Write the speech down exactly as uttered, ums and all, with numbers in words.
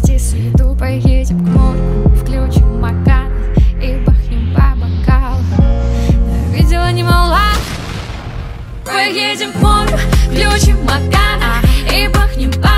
Отпусти суету, поедем к морю, включим макан и бахнем по бокалу. Видела немало. Поедем к морю, включим макан и бахнем по